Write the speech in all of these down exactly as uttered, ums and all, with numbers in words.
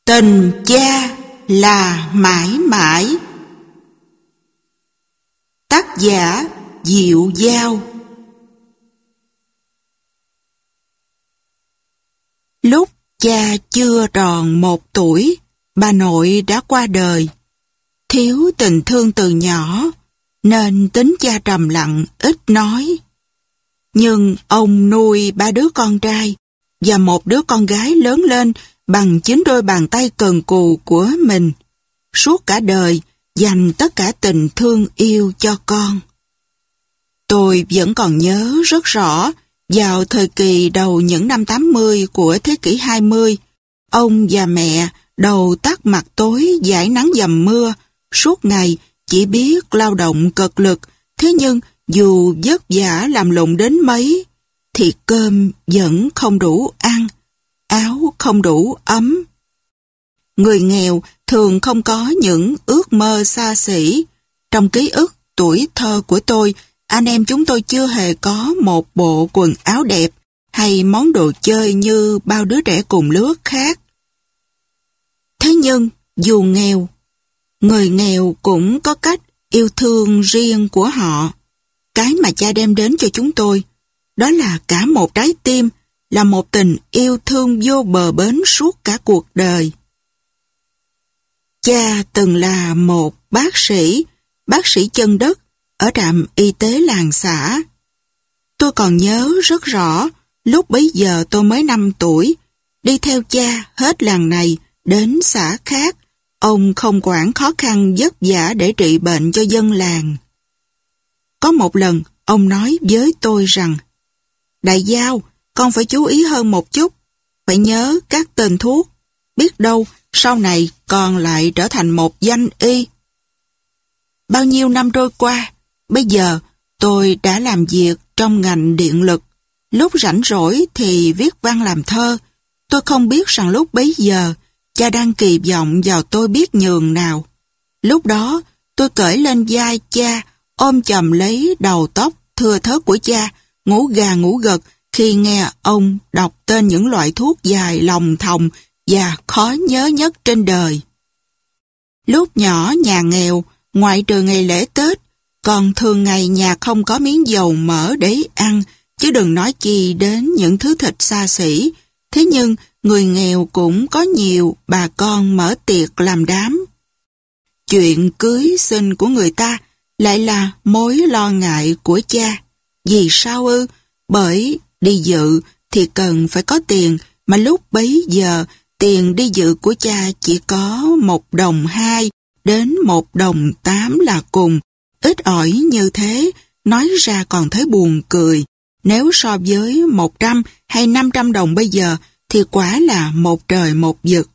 Tình cha là mãi mãi. Tác giả Diệu Giao. Lúc cha chưa tròn một tuổi, bà nội đã qua đời. Thiếu tình thương từ nhỏ, nên tính cha trầm lặng, ít nói. Nhưng ông nuôi ba đứa con trai và một đứa con gái lớn lên bằng chính đôi bàn tay cần cù của mình. Suốt cả đời, dành tất cả tình thương yêu cho con. Tôi vẫn còn nhớ rất rõ, vào thời kỳ đầu những năm tám mươi của thế kỷ hai mươi, ông và mẹ đầu tắt mặt tối dãi nắng dầm mưa, suốt ngày chỉ biết lao động cực lực, thế nhưng dù vất vả làm lụng đến mấy, thì cơm vẫn không đủ ăn, áo không đủ ấm. Người nghèo thường không có những ước mơ xa xỉ. Trong ký ức tuổi thơ của tôi, anh em chúng tôi chưa hề có một bộ quần áo đẹp hay món đồ chơi như bao đứa trẻ cùng lứa khác. Thế nhưng, dù nghèo, người nghèo cũng có cách yêu thương riêng của họ. Cái mà cha đem đến cho chúng tôi, đó là cả một trái tim, là một tình yêu thương vô bờ bến suốt cả cuộc đời. Cha từng là một bác sĩ, bác sĩ chân đất ở trạm y tế làng xã. Tôi còn nhớ rất rõ, lúc bấy giờ tôi mới năm tuổi, đi theo cha hết làng này đến xã khác. Ông không quản khó khăn vất vả để trị bệnh cho dân làng. Có một lần, ông nói với tôi rằng, Đại Giao, con phải chú ý hơn một chút, phải nhớ các tên thuốc, biết đâu sau này con lại trở thành một danh y. Bao nhiêu năm trôi qua, bây giờ tôi đã làm việc trong ngành điện lực. Lúc rảnh rỗi thì viết văn làm thơ. Tôi không biết rằng lúc bấy giờ, cha đang kỳ vọng vào tôi biết nhường nào. Lúc đó, tôi cởi lên vai cha, ôm chầm lấy đầu tóc thưa thớt của cha, ngủ gà ngủ gật khi nghe ông đọc tên những loại thuốc dài lòng thòng và khó nhớ nhất trên đời. Lúc nhỏ nhà nghèo, ngoại trừ ngày lễ Tết, còn thường ngày nhà không có miếng dầu mỡ để ăn, chứ đừng nói chi đến những thứ thịt xa xỉ. Thế nhưng, người nghèo cũng có nhiều bà con mở tiệc làm đám. Chuyện cưới xin của người ta lại là mối lo ngại của cha. Vì sao ư? Bởi đi dự thì cần phải có tiền, mà lúc bấy giờ tiền đi dự của cha chỉ có một đồng hai đến một đồng tám là cùng. Ít ỏi như thế, nói ra còn thấy buồn cười. Nếu so với một trăm hay năm trăm đồng bây giờ thì quả là một trời một vực.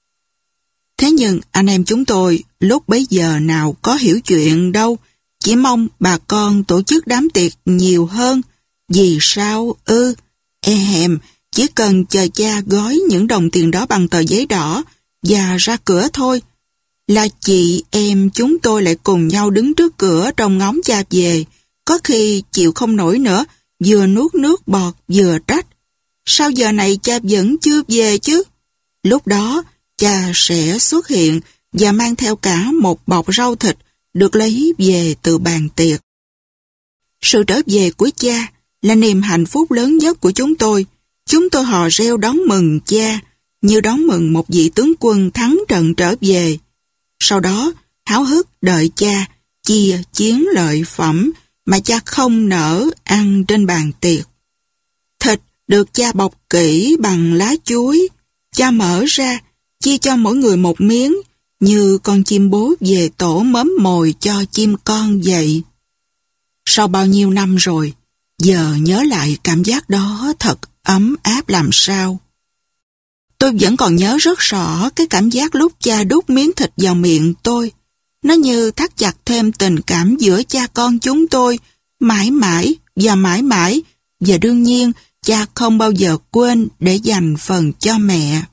Thế nhưng anh em chúng tôi lúc bấy giờ nào có hiểu chuyện đâu, chỉ mong bà con tổ chức đám tiệc nhiều hơn. Vì sao ư? E hèm, chỉ cần chờ cha gói những đồng tiền đó bằng tờ giấy đỏ và ra cửa thôi, là chị em chúng tôi lại cùng nhau đứng trước cửa trông ngóng cha về. Có khi chịu không nổi nữa, vừa nuốt nước bọt vừa trách. Sao giờ này cha vẫn chưa về chứ? Lúc đó, cha sẽ xuất hiện và mang theo cả một bọc rau thịt được lấy về từ bàn tiệc. Sự trở về của cha là niềm hạnh phúc lớn nhất của chúng tôi. Chúng tôi hò reo đón mừng cha, như đón mừng một vị tướng quân thắng trận trở về. Sau đó, háo hức đợi cha chia chiến lợi phẩm mà cha không nỡ ăn trên bàn tiệc. Thịt được cha bọc kỹ bằng lá chuối. Cha mở ra, chia cho mỗi người một miếng, như con chim bố về tổ mớm mồi cho chim con vậy. Sau bao nhiêu năm rồi, giờ nhớ lại cảm giác đó thật ấm áp làm sao. Tôi vẫn còn nhớ rất rõ cái cảm giác lúc cha đút miếng thịt vào miệng tôi. Nó như thắt chặt thêm tình cảm giữa cha con chúng tôi, mãi mãi và mãi mãi, và đương nhiên cha không bao giờ quên để dành phần cho mẹ.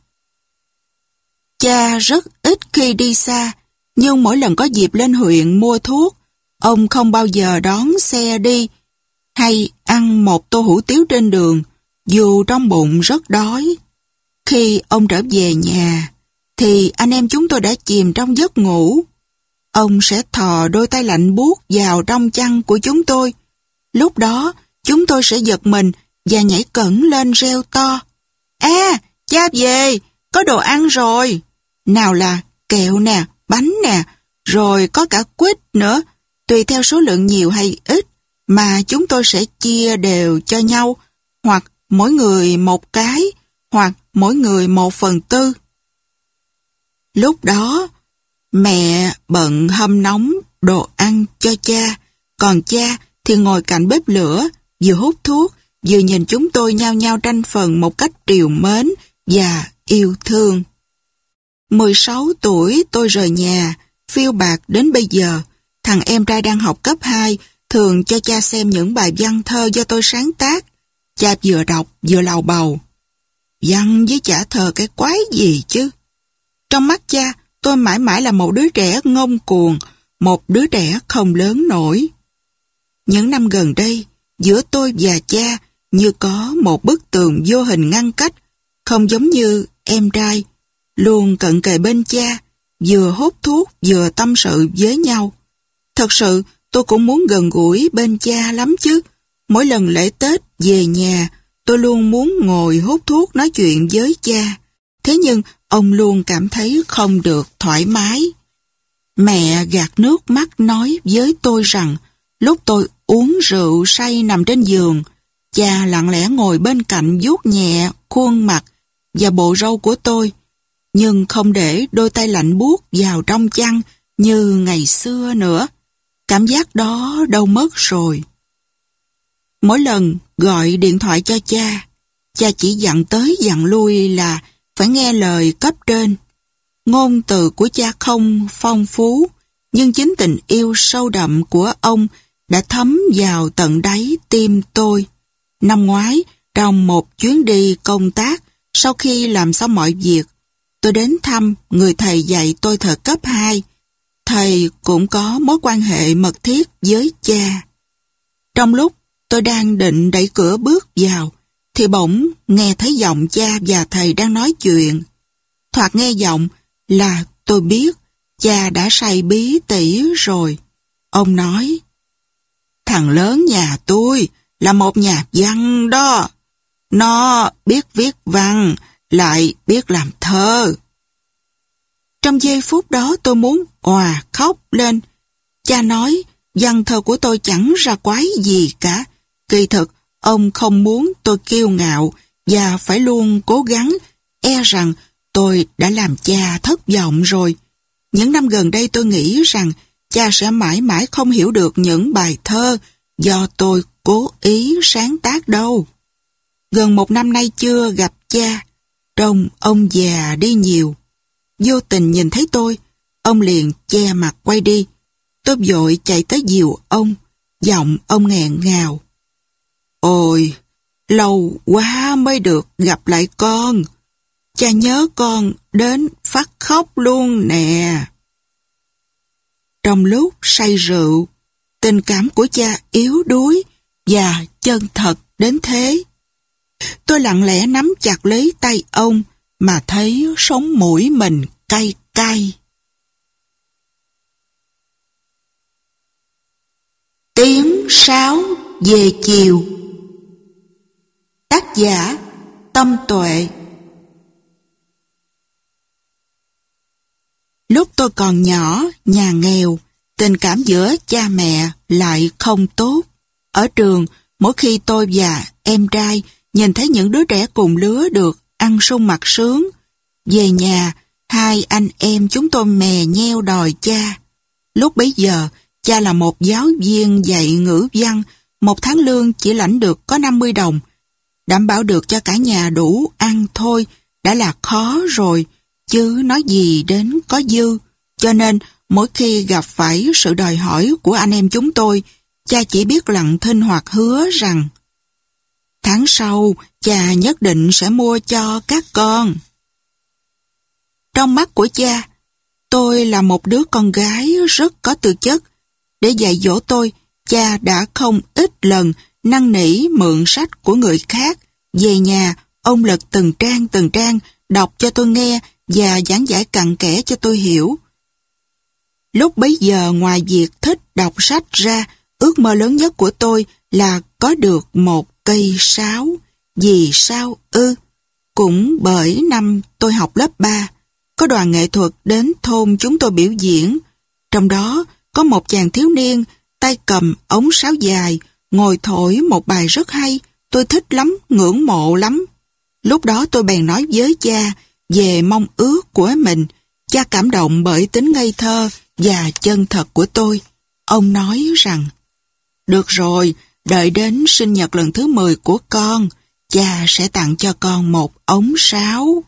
Cha rất ít khi đi xa, nhưng mỗi lần có dịp lên huyện mua thuốc, ông không bao giờ đón xe đi, hay ăn một tô hủ tiếu trên đường, dù trong bụng rất đói. Khi ông trở về nhà, thì anh em chúng tôi đã chìm trong giấc ngủ. Ông sẽ thò đôi tay lạnh buốt vào trong chăn của chúng tôi. Lúc đó, chúng tôi sẽ giật mình và nhảy cẫng lên reo to. À, cha về, có đồ ăn rồi. Nào là kẹo nè, bánh nè, rồi có cả quýt nữa. Tùy theo số lượng nhiều hay ít mà chúng tôi sẽ chia đều cho nhau, hoặc mỗi người một cái, hoặc mỗi người một phần tư. Lúc đó, mẹ bận hâm nóng đồ ăn cho cha, còn cha thì ngồi cạnh bếp lửa, vừa hút thuốc, vừa nhìn chúng tôi nhao nhao tranh phần một cách trìu mến và yêu thương. mười sáu tuổi tôi rời nhà, phiêu bạt đến bây giờ. Thằng em trai đang học cấp hai, thường cho cha xem những bài văn thơ do tôi sáng tác. Cha vừa đọc vừa lầu bầu. Văn với chả thơ cái quái gì chứ. Trong mắt cha, tôi mãi mãi là một đứa trẻ ngông cuồng, một đứa trẻ không lớn nổi. Những năm gần đây, giữa tôi và cha như có một bức tường vô hình ngăn cách, không giống như em trai, luôn cận kề bên cha, vừa hút thuốc vừa tâm sự với nhau. Thật sự, tôi cũng muốn gần gũi bên cha lắm chứ. Mỗi lần lễ Tết về nhà, tôi luôn muốn ngồi hút thuốc nói chuyện với cha. Thế nhưng, ông luôn cảm thấy không được thoải mái. Mẹ gạt nước mắt nói với tôi rằng, lúc tôi uống rượu say nằm trên giường, cha lặng lẽ ngồi bên cạnh vuốt nhẹ khuôn mặt và bộ râu của tôi, nhưng không để đôi tay lạnh buốt vào trong chăn như ngày xưa nữa. Cảm giác đó đâu mất rồi. Mỗi lần gọi điện thoại cho cha, cha chỉ dặn tới dặn lui là phải nghe lời cấp trên. Ngôn từ của cha không phong phú, nhưng chính tình yêu sâu đậm của ông đã thấm vào tận đáy tim tôi. Năm ngoái, trong một chuyến đi công tác, sau khi làm xong mọi việc, tôi đến thăm người thầy dạy tôi thời cấp hai. Thầy cũng có mối quan hệ mật thiết với cha. Trong lúc tôi đang định đẩy cửa bước vào, thì bỗng nghe thấy giọng cha và thầy đang nói chuyện. Thoạt nghe giọng là tôi biết cha đã say bí tỉ rồi. Ông nói, thằng lớn nhà tôi là một nhà văn đó. Nó biết viết văn, lại biết làm thơ. Trong giây phút đó tôi muốn òa khóc lên. Cha nói, văn thơ của tôi chẳng ra quái gì cả. Kỳ thực, ông không muốn tôi kiêu ngạo và phải luôn cố gắng, e rằng tôi đã làm cha thất vọng rồi. Những năm gần đây tôi nghĩ rằng cha sẽ mãi mãi không hiểu được những bài thơ do tôi cố ý sáng tác đâu. Gần một năm nay chưa gặp cha, trông ông già đi nhiều. Vô tình nhìn thấy tôi, ông liền che mặt quay đi. Tôi vội chạy tới dìu ông, giọng ông nghẹn ngào. Ôi, lâu quá mới được gặp lại con. Cha nhớ con đến phát khóc luôn nè. Trong lúc say rượu, tình cảm của cha yếu đuối và chân thật đến thế. Tôi lặng lẽ nắm chặt lấy tay ông mà thấy sống mũi mình cay cay. Tiếng sáo về chiều. Tác giả Tâm Tuệ. Lúc tôi còn nhỏ, nhà nghèo, tình cảm giữa cha mẹ lại không tốt. Ở trường, mỗi khi tôi và em trai nhìn thấy những đứa trẻ cùng lứa được ăn sung mặc sướng, về nhà, hai anh em chúng tôi mè nheo đòi cha. Lúc bấy giờ, cha là một giáo viên dạy ngữ văn, một tháng lương chỉ lãnh được có năm mươi đồng. Đảm bảo được cho cả nhà đủ ăn thôi đã là khó rồi, chứ nói gì đến có dư. Cho nên, mỗi khi gặp phải sự đòi hỏi của anh em chúng tôi, cha chỉ biết lặng thinh hoặc hứa rằng tháng sau, cha nhất định sẽ mua cho các con. Trong mắt của cha, tôi là một đứa con gái rất có tư chất. Để dạy dỗ tôi, cha đã không ít lần năn nỉ mượn sách của người khác. Về nhà, ông lật từng trang từng trang, đọc cho tôi nghe và giảng giải cặn kẽ cho tôi hiểu. Lúc bấy giờ ngoài việc thích đọc sách ra, ước mơ lớn nhất của tôi là có được một cây sáo. Vì sao ư? Cũng bởi năm tôi học lớp ba, có đoàn nghệ thuật đến thôn chúng tôi biểu diễn. Trong đó có một chàng thiếu niên tay cầm ống sáo dài, ngồi thổi một bài rất hay. Tôi thích lắm, ngưỡng mộ lắm. Lúc đó tôi bèn nói với cha về mong ước của mình. Cha cảm động bởi tính ngây thơ và chân thật của tôi. Ông nói rằng, được rồi, đợi đến sinh nhật lần thứ mười của con, cha sẽ tặng cho con một ống sáo.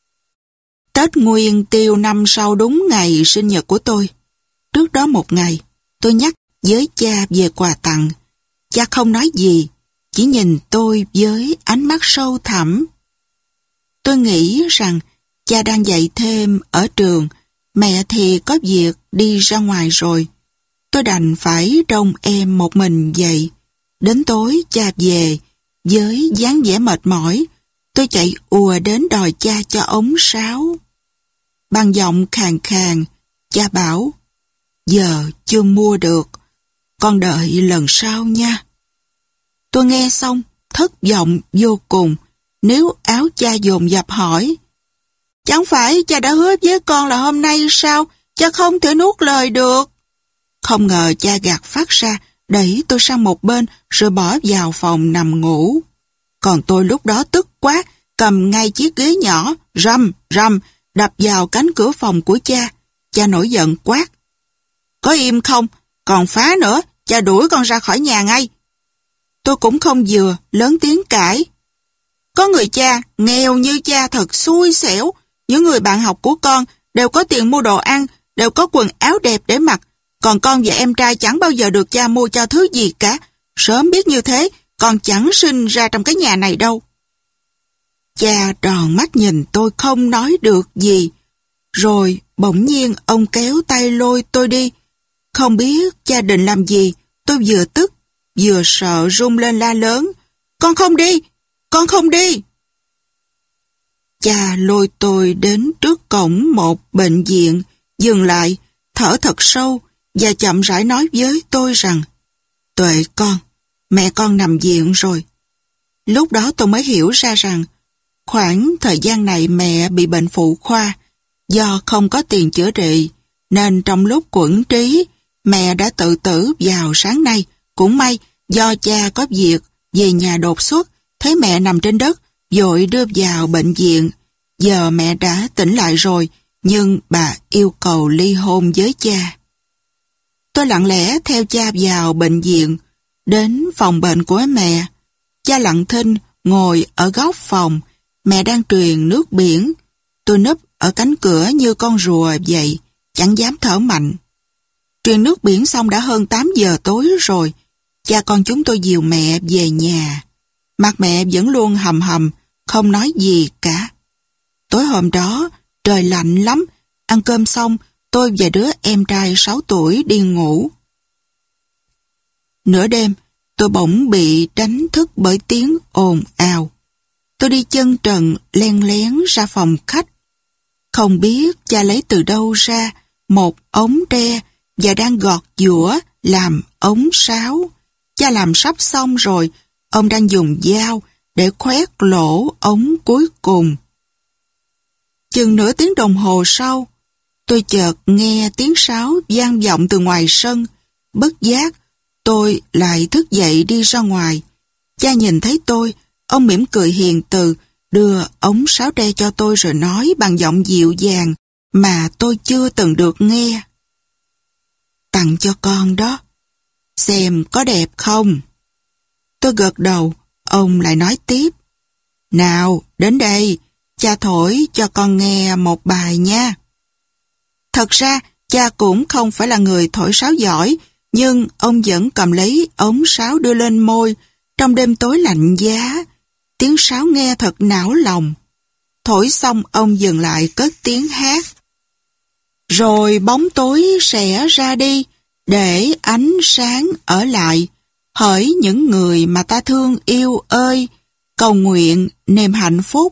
Tết Nguyên Tiêu năm sau đúng ngày sinh nhật của tôi. Trước đó một ngày, tôi nhắc với cha về quà tặng. Cha không nói gì, chỉ nhìn tôi với ánh mắt sâu thẳm. Tôi nghĩ rằng cha đang dạy thêm ở trường, mẹ thì có việc đi ra ngoài rồi. Tôi đành phải trông em một mình vậy. Đến tối cha về, với dáng vẻ mệt mỏi, tôi chạy ùa đến đòi cha cho ống sáo. Bằng giọng khàn khàn, cha bảo, giờ chưa mua được, con đợi lần sau nha. Tôi nghe xong, thất vọng vô cùng, níu áo cha dồn dập hỏi, chẳng phải cha đã hứa với con là hôm nay sao, cha không thể nuốt lời được. Không ngờ cha gạt phát ra, đẩy tôi sang một bên rồi bỏ vào phòng nằm ngủ. Còn tôi lúc đó tức quá, cầm ngay chiếc ghế nhỏ, rầm, rầm, đập vào cánh cửa phòng của cha. Cha nổi giận quát, có im không, còn phá nữa, cha đuổi con ra khỏi nhà ngay. Tôi cũng không vừa, lớn tiếng cãi. Có người cha, nghèo như cha thật xui xẻo. Những người bạn học của con đều có tiền mua đồ ăn, đều có quần áo đẹp để mặc. Còn con và em trai chẳng bao giờ được cha mua cho thứ gì cả. Sớm biết như thế, con chẳng sinh ra trong cái nhà này đâu. Cha tròn mắt nhìn tôi không nói được gì. Rồi bỗng nhiên ông kéo tay lôi tôi đi. Không biết cha định làm gì, tôi vừa tức, vừa sợ run lên la lớn. Con không đi, con không đi. Cha lôi tôi đến trước cổng một bệnh viện, dừng lại, thở thật sâu và chậm rãi nói với tôi rằng, Tuệ con, mẹ con nằm viện rồi. Lúc đó tôi mới hiểu ra rằng, khoảng thời gian này mẹ bị bệnh phụ khoa, do không có tiền chữa trị, nên trong lúc quẫn trí, mẹ đã tự tử vào sáng nay. Cũng may, do cha có việc, về nhà đột xuất, thấy mẹ nằm trên đất, vội đưa vào bệnh viện. Giờ mẹ đã tỉnh lại rồi, nhưng bà yêu cầu ly hôn với cha. Tôi lặng lẽ theo cha vào bệnh viện, đến phòng bệnh của mẹ. Cha lặng thinh ngồi ở góc phòng, mẹ đang truyền nước biển. Tôi núp ở cánh cửa như con rùa vậy, chẳng dám thở mạnh. Truyền nước biển xong đã hơn tám giờ tối rồi. Cha con chúng tôi dìu mẹ về nhà. Mặt mẹ vẫn luôn hầm hầm, không nói gì cả. Tối hôm đó, trời lạnh lắm. Ăn cơm xong, tôi và đứa em trai sáu tuổi đi ngủ. Nửa đêm, tôi bỗng bị đánh thức bởi tiếng ồn ào. Tôi đi chân trần len lén ra phòng khách. Không biết cha lấy từ đâu ra một ống tre và đang gọt giũa làm ống sáo. Cha làm sắp xong rồi, ông đang dùng dao để khoét lỗ ống cuối cùng. Chừng nửa tiếng đồng hồ sau, tôi chợt nghe tiếng sáo vang vọng từ ngoài sân. Bất giác, tôi lại thức dậy đi ra ngoài. Cha nhìn thấy tôi, ông mỉm cười hiền từ, đưa ống sáo tre cho tôi rồi nói bằng giọng dịu dàng mà tôi chưa từng được nghe. Tặng cho con đó, xem có đẹp không? Tôi gật đầu, ông lại nói tiếp. Nào, đến đây, cha thổi cho con nghe một bài nha. Thật ra, cha cũng không phải là người thổi sáo giỏi, nhưng ông vẫn cầm lấy ống sáo đưa lên môi trong đêm tối lạnh giá. Tiếng sáo nghe thật não lòng. Thổi xong ông dừng lại cất tiếng hát. Rồi bóng tối sẽ ra đi, để ánh sáng ở lại. Hỡi những người mà ta thương yêu ơi, cầu nguyện niềm hạnh phúc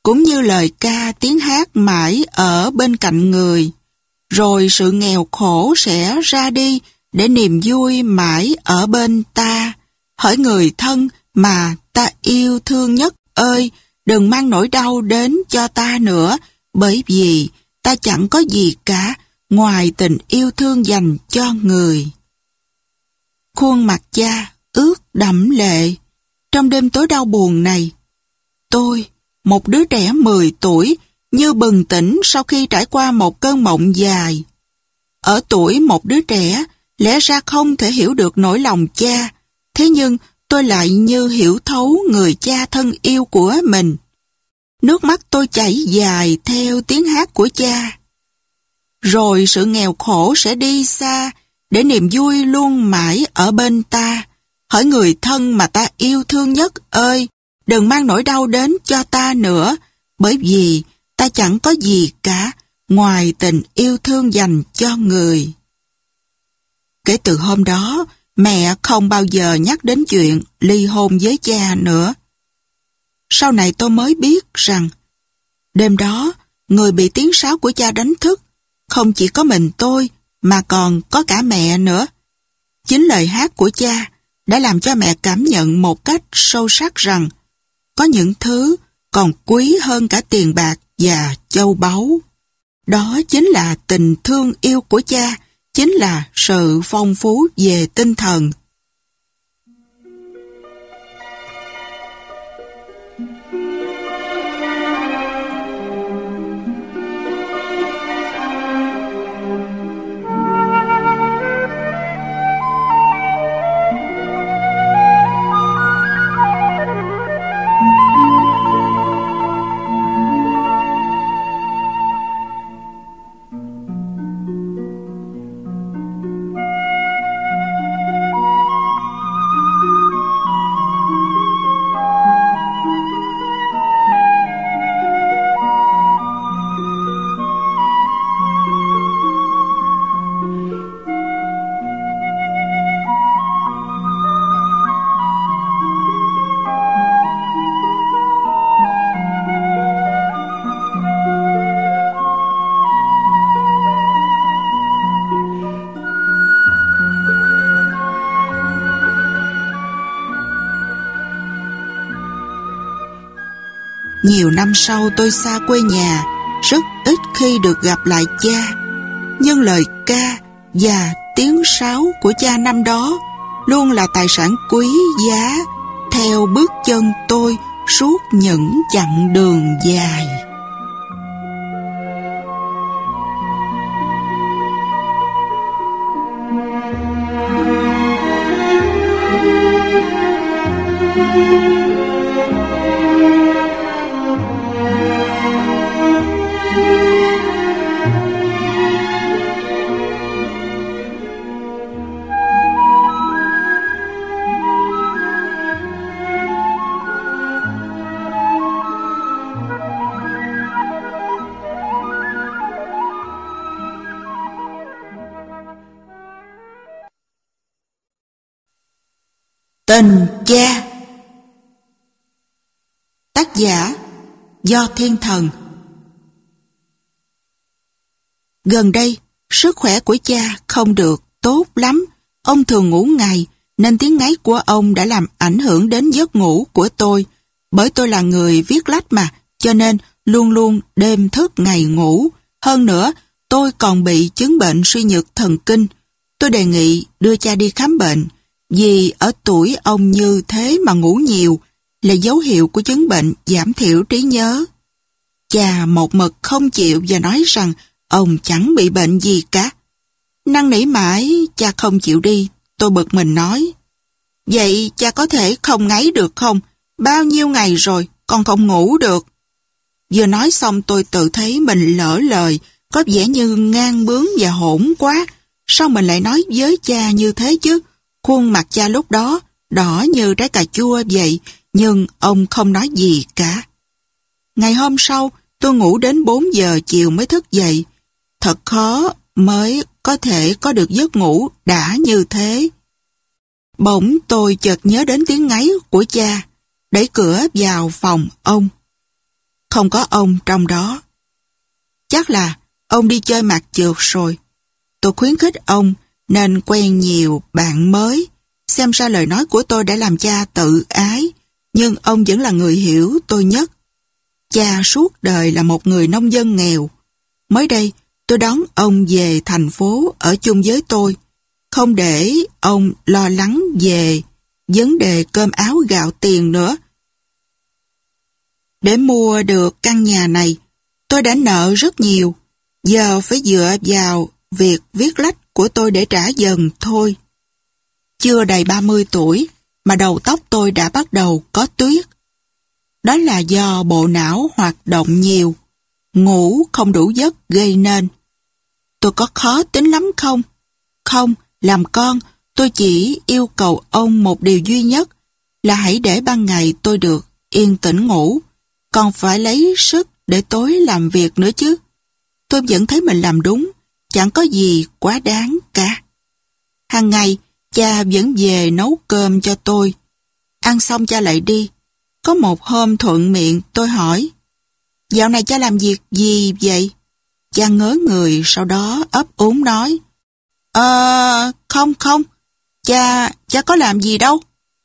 cũng như lời ca tiếng hát mãi ở bên cạnh người. Rồi sự nghèo khổ sẽ ra đi để niềm vui mãi ở bên ta. Hỡi người thân mà ta yêu thương nhất ơi, đừng mang nỗi đau đến cho ta nữa, bởi vì ta chẳng có gì cả ngoài tình yêu thương dành cho người. Khuôn mặt cha ướt đẫm lệ. Trong đêm tối đau buồn này, tôi, một đứa trẻ mười tuổi, như bừng tỉnh sau khi trải qua một cơn mộng dài. Ở tuổi một đứa trẻ, lẽ ra không thể hiểu được nỗi lòng cha, thế nhưng tôi lại như hiểu thấu người cha thân yêu của mình. Nước mắt tôi chảy dài theo tiếng hát của cha. Rồi sự nghèo khổ sẽ đi xa, để niềm vui luôn mãi ở bên ta. Hỡi người thân mà ta yêu thương nhất ơi, đừng mang nỗi đau đến cho ta nữa, bởi vì ta chẳng có gì cả ngoài tình yêu thương dành cho người. Kể từ hôm đó, mẹ không bao giờ nhắc đến chuyện ly hôn với cha nữa. Sau này tôi mới biết rằng, đêm đó, người bị tiếng sáo của cha đánh thức, không chỉ có mình tôi, mà còn có cả mẹ nữa. Chính lời hát của cha đã làm cho mẹ cảm nhận một cách sâu sắc rằng có những thứ còn quý hơn cả tiền bạc và châu báu. Đó chính là tình thương yêu của cha, chính là sự phong phú về tinh thần. Nhiều năm sau tôi xa quê nhà, rất ít khi được gặp lại cha. Nhưng lời ca và tiếng sáo của cha năm đó luôn là tài sản quý giá theo bước chân tôi suốt những chặng đường dài. Tình cha. Tác giả Do Thiên Thần. Gần đây, sức khỏe của cha không được tốt lắm. Ông thường ngủ ngày, nên tiếng ngáy của ông đã làm ảnh hưởng đến giấc ngủ của tôi. Bởi tôi là người viết lách mà, cho nên luôn luôn đêm thức ngày ngủ. Hơn nữa, tôi còn bị chứng bệnh suy nhược thần kinh. Tôi đề nghị đưa cha đi khám bệnh, vì ở tuổi ông như thế mà ngủ nhiều là dấu hiệu của chứng bệnh giảm thiểu trí nhớ. Cha một mực không chịu và nói rằng ông chẳng bị bệnh gì cả. Năn nỉ mãi, cha không chịu đi. Tôi bực mình nói, vậy cha có thể không ngáy được không? Bao nhiêu ngày rồi, con không ngủ được. Vừa nói xong tôi tự thấy mình lỡ lời, có vẻ như ngang bướng và hỗn quá. Sao mình lại nói với cha như thế chứ? Khuôn mặt cha lúc đó đỏ như trái cà chua vậy, nhưng ông không nói gì cả. Ngày hôm sau, tôi ngủ đến bốn giờ chiều mới thức dậy. Thật khó mới có thể có được giấc ngủ đã như thế. Bỗng tôi chợt nhớ đến tiếng ngáy của cha, đẩy cửa vào phòng ông. không có ông trong đó. Chắc là ông đi chơi mặt trượt rồi. Tôi khuyến khích ông nên quen nhiều bạn mới. Xem ra lời nói của tôi đã làm cha tự ái, nhưng ông vẫn là người hiểu tôi nhất. Cha suốt đời là một người nông dân nghèo. Mới đây, tôi đón ông về thành phố ở chung với tôi, không để ông lo lắng về vấn đề cơm áo gạo tiền nữa. Để mua được căn nhà này, tôi đã nợ rất nhiều, giờ phải dựa vào việc viết lách của tôi để trả dần thôi. Chưa đầy ba mươi tuổi mà đầu tóc tôi đã bắt đầu có tuyết. Đó là do bộ não hoạt động nhiều, ngủ không đủ giấc gây nên. Tôi có khó tính lắm không? Không, làm con, tôi chỉ yêu cầu ông một điều duy nhất là hãy để ban ngày tôi được yên tĩnh ngủ, còn phải lấy sức để tối làm việc nữa chứ. Tôi vẫn thấy mình làm đúng, chẳng có gì quá đáng cả. Hàng ngày, cha vẫn về nấu cơm cho tôi. Ăn xong cha lại đi. Có một hôm thuận miệng tôi hỏi, dạo này cha làm việc gì vậy? Cha ngớ người, sau đó ấp úng nói, Ờ, không không, cha, cha có làm gì đâu.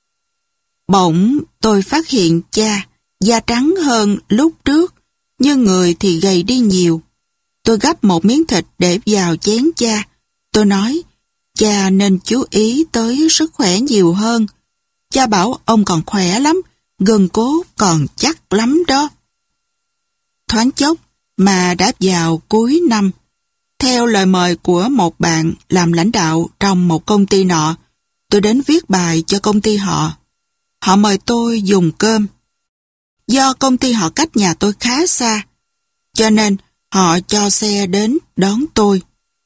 Bỗng tôi phát hiện cha, da trắng hơn lúc trước, nhưng người thì gầy đi nhiều. Tôi gắp một miếng thịt để vào chén cha. Tôi nói, cha nên chú ý tới sức khỏe nhiều hơn. Cha bảo ông còn khỏe lắm, gân cốt còn chắc lắm đó. Thoáng chốc mà đã vào cuối năm. Theo lời mời của một bạn làm lãnh đạo trong một công ty nọ, tôi đến viết bài cho công ty họ. Họ mời tôi dùng cơm. Do công ty họ cách nhà tôi khá xa, cho nên họ cho xe đến đón tôi.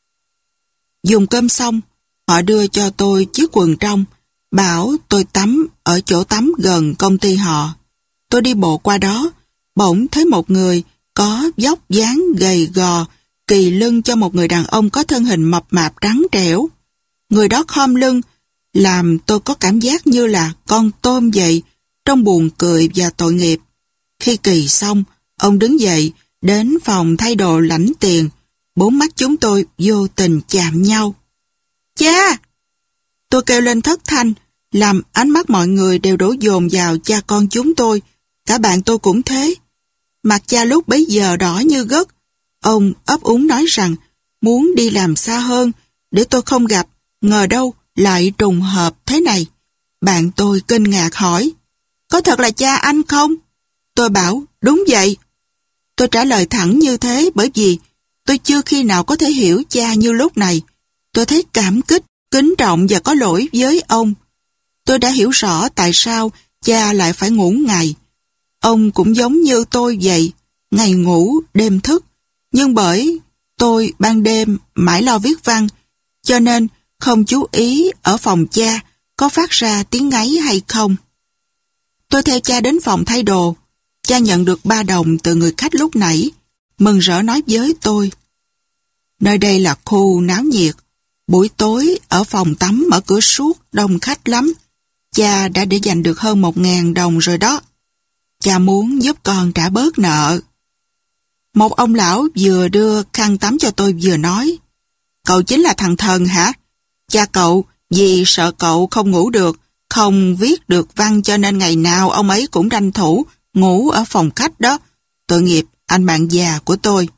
Dùng cơm xong, họ đưa cho tôi chiếc quần trong, bảo tôi tắm ở chỗ tắm gần công ty họ. Tôi đi bộ qua đó, bỗng thấy một người có vóc dáng gầy gò, kỳ lưng cho một người đàn ông có thân hình mập mạp trắng trẻo. Người đó khom lưng, làm tôi có cảm giác như là con tôm vậy, trong buồn cười và tội nghiệp. Khi kỳ xong, ông đứng dậy, đến phòng thay đồ lãnh tiền. Bốn mắt chúng tôi vô tình chạm nhau. Cha! Tôi kêu lên thất thanh, làm ánh mắt mọi người đều đổ dồn vào cha con chúng tôi. Cả bạn tôi cũng thế. Mặt cha lúc bấy giờ đỏ như gấc. Ông ấp úng nói rằng muốn đi làm xa hơn để tôi không gặp, ngờ đâu lại trùng hợp thế này. Bạn tôi kinh ngạc hỏi, có thật là cha anh không? Tôi bảo, đúng vậy. Tôi trả lời thẳng như thế bởi vì tôi chưa khi nào có thể hiểu cha như lúc này. Tôi thấy cảm kích, kính trọng và có lỗi với ông. Tôi đã hiểu rõ tại sao cha lại phải ngủ ngày. Ông cũng giống như tôi vậy, ngày ngủ, đêm thức. Nhưng bởi tôi ban đêm mãi lo viết văn, cho nên không chú ý ở phòng cha có phát ra tiếng ngáy hay không. Tôi theo cha đến phòng thay đồ. Cha nhận được ba đồng từ người khách lúc nãy, mừng rỡ nói với tôi. Nơi đây là khu náo nhiệt. Buổi tối ở phòng tắm mở cửa suốt, đông khách lắm. Cha đã để dành được hơn một ngàn đồng rồi đó. Cha muốn giúp con trả bớt nợ. Một ông lão vừa đưa khăn tắm cho tôi vừa nói, cậu chính là thằng thần hả? Cha cậu vì sợ cậu không ngủ được, không viết được văn cho nên ngày nào ông ấy cũng tranh thủ ngủ ở phòng khách đó. Tội nghiệp anh bạn già của tôi.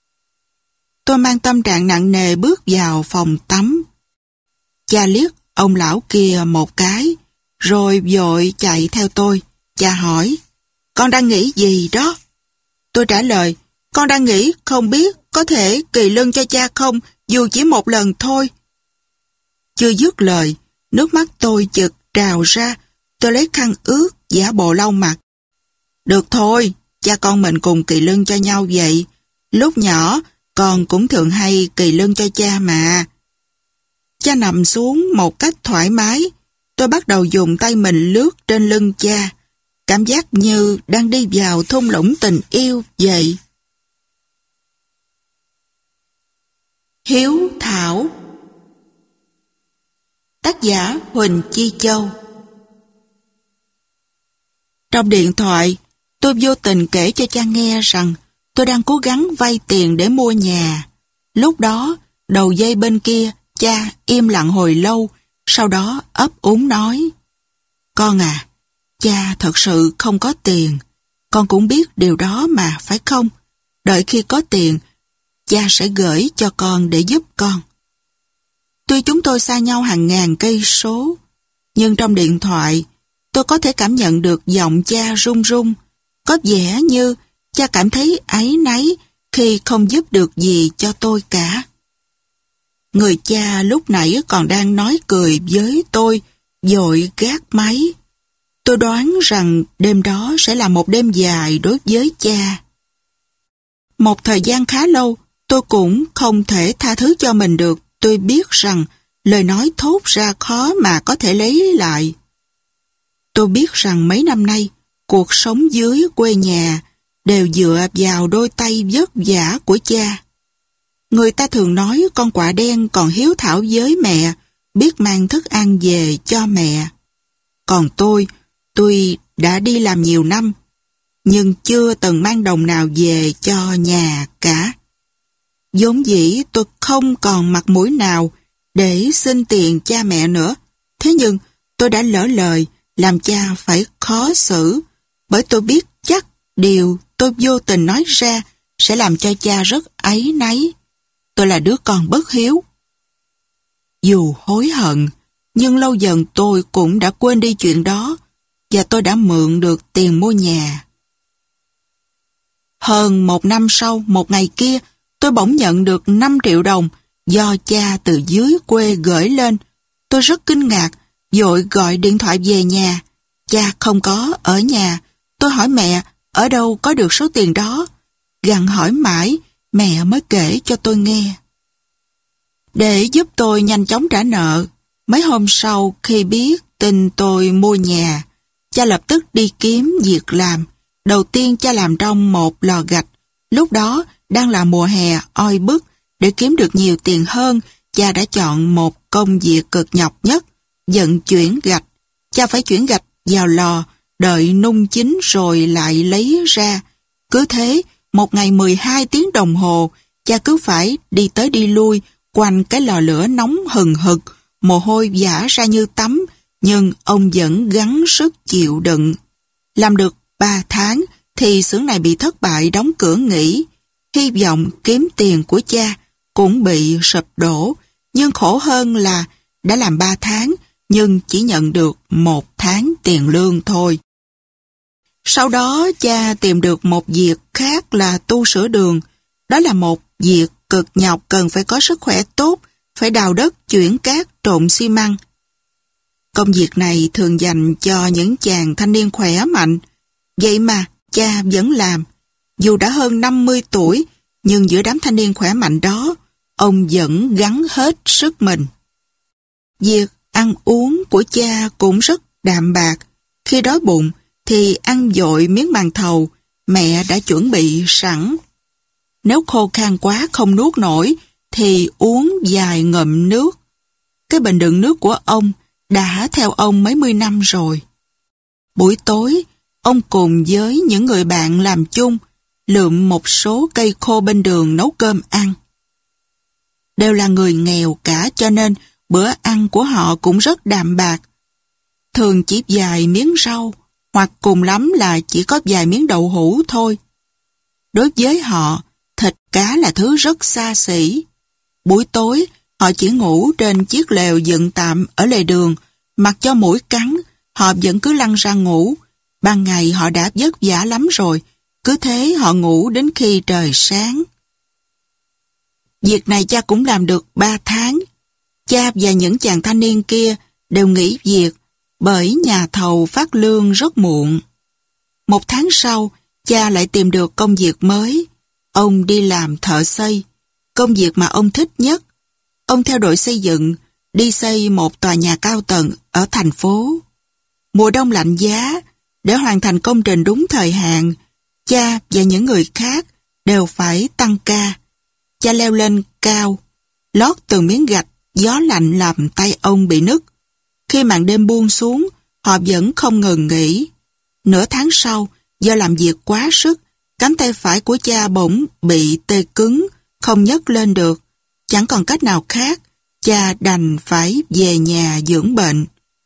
Tôi mang tâm trạng nặng nề bước vào phòng tắm. Cha liếc ông lão kia một cái, rồi vội chạy theo tôi. Cha hỏi, con đang nghĩ gì đó? Tôi trả lời, con đang nghĩ không biết có thể kỳ lưng cho cha không, dù chỉ một lần thôi. Chưa dứt lời, nước mắt tôi chực trào ra. Tôi lấy khăn ướt giả bộ lau mặt. Được thôi, cha con mình cùng kỳ lưng cho nhau vậy. Lúc nhỏ, con cũng thường hay kỳ lưng cho cha mà. Cha nằm xuống một cách thoải mái. Tôi bắt đầu dùng tay mình lướt trên lưng cha. Cảm giác như đang đi vào thung lũng tình yêu vậy. Hiếu Thảo. Tác giả Huỳnh Chi Châu. Trong điện thoại, tôi Tôi vô tình kể cho cha nghe rằng tôi đang cố gắng vay tiền để mua nhà. Lúc đó, đầu dây bên kia, cha im lặng hồi lâu, sau đó ấp úng nói: "Con à, cha thật sự không có tiền. Con cũng biết điều đó mà, phải không? Đợi khi có tiền, cha sẽ gửi cho con để giúp con." Tuy chúng tôi xa nhau hàng ngàn cây số, nhưng trong điện thoại, tôi có thể cảm nhận được giọng cha run run. Có vẻ như cha cảm thấy áy náy khi không giúp được gì cho tôi cả. Người cha lúc nãy còn đang nói cười với tôi, vội gác máy. Tôi đoán rằng đêm đó sẽ là một đêm dài đối với cha. Một thời gian khá lâu, tôi cũng không thể tha thứ cho mình được. Tôi biết rằng lời nói thốt ra khó mà có thể lấy lại. Tôi biết rằng mấy năm nay, cuộc sống dưới quê nhà đều dựa vào đôi tay vất vả của cha. Người ta thường nói con quạ đen còn hiếu thảo với mẹ, biết mang thức ăn về cho mẹ. Còn tôi, tuy đã đi làm nhiều năm, nhưng chưa từng mang đồng nào về cho nhà cả. Vốn dĩ tôi không còn mặt mũi nào để xin tiền cha mẹ nữa. Thế nhưng tôi đã lỡ lời làm cha phải khó xử, bởi tôi biết chắc điều tôi vô tình nói ra sẽ làm cho cha rất áy náy. Tôi là đứa con bất hiếu. Dù hối hận, nhưng lâu dần tôi cũng đã quên đi chuyện đó, và tôi đã mượn được tiền mua nhà. Hơn một năm sau, một ngày kia, tôi bỗng nhận được năm triệu đồng do cha từ dưới quê gửi lên. Tôi rất kinh ngạc, vội gọi điện thoại về nhà. Cha không có ở nhà. Tôi hỏi mẹ ở đâu có được số tiền đó. Gặng hỏi mãi, mẹ mới kể cho tôi nghe. Để giúp tôi nhanh chóng trả nợ, mấy hôm sau khi biết tin tôi mua nhà, cha lập tức đi kiếm việc làm. Đầu tiên cha làm trong một lò gạch. Lúc đó đang là mùa hè oi bức. Để kiếm được nhiều tiền hơn, cha đã chọn một công việc cực nhọc nhất, vận chuyển gạch. Cha phải chuyển gạch vào lò, đợi nung chín rồi lại lấy ra. Cứ thế, một ngày mười hai tiếng đồng hồ, cha cứ phải đi tới đi lui quanh cái lò lửa nóng hừng hực, mồ hôi vã ra như tắm, nhưng ông vẫn gắng sức chịu đựng. Làm được ba tháng thì xưởng này bị thất bại đóng cửa nghỉ. Hy vọng kiếm tiền của cha cũng bị sụp đổ, nhưng khổ hơn là đã làm ba tháng nhưng chỉ nhận được một tháng tiền lương thôi. Sau đó cha tìm được một việc khác là tu sửa đường. Đó là một việc cực nhọc, cần phải có sức khỏe tốt, phải đào đất, chuyển cát, trộn xi măng. Công việc này thường dành cho những chàng thanh niên khỏe mạnh. Vậy mà cha vẫn làm. Dù đã hơn năm mươi tuổi, nhưng giữa đám thanh niên khỏe mạnh đó, ông vẫn gắng hết sức mình. Việc ăn uống của cha cũng rất đạm bạc. Khi đói bụng thì ăn vội miếng màn thầu mẹ đã chuẩn bị sẵn. Nếu khô khan quá không nuốt nổi thì uống vài ngụm nước. Cái bình đựng nước của ông đã theo ông mấy mươi năm rồi. Buổi tối, ông cùng với những người bạn làm chung lượm một số cây khô bên đường nấu cơm ăn. Đều là người nghèo cả, cho nên bữa ăn của họ cũng rất đạm bạc. Thường chỉ vài miếng rau, hoặc cùng lắm là chỉ có vài miếng đậu hũ thôi. Đối với họ, thịt cá là thứ rất xa xỉ. Buổi tối, họ chỉ ngủ trên chiếc lều dựng tạm ở lề đường, mặc cho muỗi cắn, họ vẫn cứ lăn ra ngủ. Ban ngày họ đã vất vả lắm rồi, cứ thế họ ngủ đến khi trời sáng. Việc này cha cũng làm được ba tháng. Cha và những chàng thanh niên kia đều nghỉ việc bởi nhà thầu phát lương rất muộn. Một tháng sau, cha lại tìm được công việc mới. Ông đi làm thợ xây, công việc mà ông thích nhất. Ông theo đội xây dựng, đi xây một tòa nhà cao tầng ở thành phố. Mùa đông lạnh giá, để hoàn thành công trình đúng thời hạn, cha và những người khác đều phải tăng ca. Cha leo lên cao, lót từng miếng gạch, gió lạnh làm tay ông bị nứt. Khi màn đêm buông xuống, họ vẫn không ngừng nghỉ. Nửa tháng sau, Do làm việc quá sức, cánh tay phải của cha bỗng bị tê cứng, không nhấc lên được. Chẳng còn cách nào khác, cha đành phải về nhà dưỡng bệnh.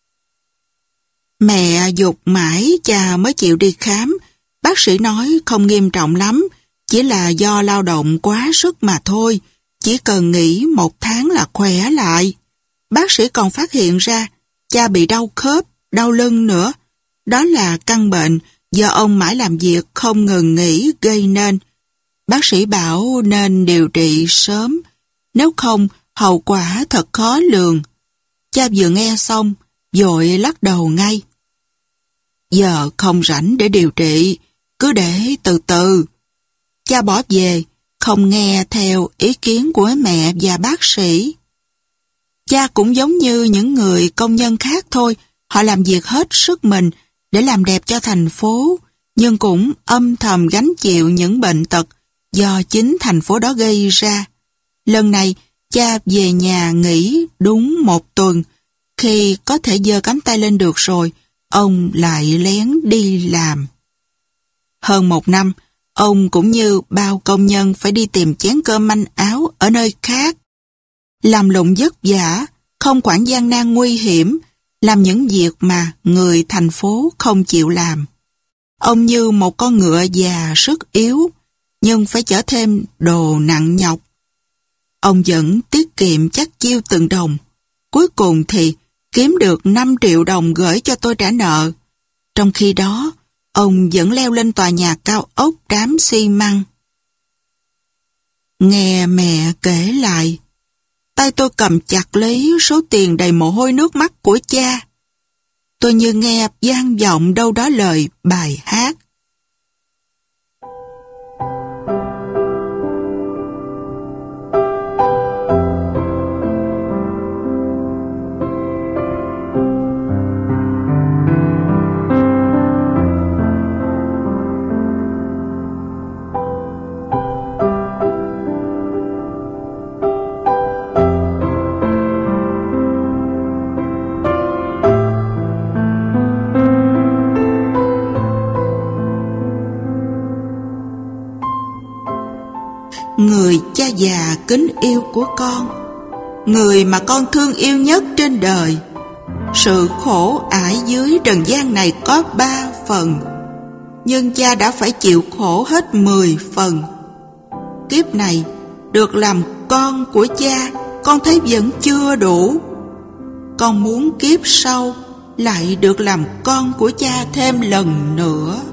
Mẹ giục mãi cha mới chịu đi khám. Bác sĩ nói không nghiêm trọng lắm, chỉ là do lao động quá sức mà thôi, chỉ cần nghỉ một tháng là khỏe lại. Bác sĩ còn phát hiện ra cha bị đau khớp, đau lưng nữa. Đó là căn bệnh do ông mãi làm việc không ngừng nghỉ gây nên. Bác sĩ bảo nên điều trị sớm, nếu không hậu quả thật khó lường. Cha vừa nghe xong, vội lắc đầu ngay. Giờ không rảnh để điều trị, cứ để từ từ. Cha bỏ về, không nghe theo ý kiến của mẹ và bác sĩ. Cha cũng giống như những người công nhân khác thôi, họ làm việc hết sức mình để làm đẹp cho thành phố, nhưng cũng âm thầm gánh chịu những bệnh tật do chính thành phố đó gây ra. Lần này, cha về nhà nghỉ đúng một tuần. Khi có thể giơ cánh tay lên được rồi, ông lại lén đi làm. Hơn một năm, ông cũng như bao công nhân phải đi tìm chén cơm manh áo ở nơi khác. Làm lụng vất vả, không quản gian nan nguy hiểm, làm những việc mà người thành phố không chịu làm. Ông như một con ngựa già sức yếu, nhưng phải chở thêm đồ nặng nhọc. Ông vẫn tiết kiệm chắc chiêu từng đồng. Cuối cùng thì kiếm được năm triệu đồng gửi cho tôi trả nợ. Trong khi đó, ông vẫn leo lên tòa nhà cao ốc đám xi măng. Nghe mẹ kể lại, tay tôi cầm chặt lấy số tiền đầy mồ hôi nước mắt của cha. Tôi như nghe vang vọng đâu đó lời bài hát. Người cha già kính yêu của con, người mà con thương yêu nhất trên đời. Sự khổ ải dưới trần gian này có ba phần, nhưng cha đã phải chịu khổ hết mười phần. Kiếp này được làm con của cha, con thấy vẫn chưa đủ. Con muốn kiếp sau lại được làm con của cha thêm lần nữa.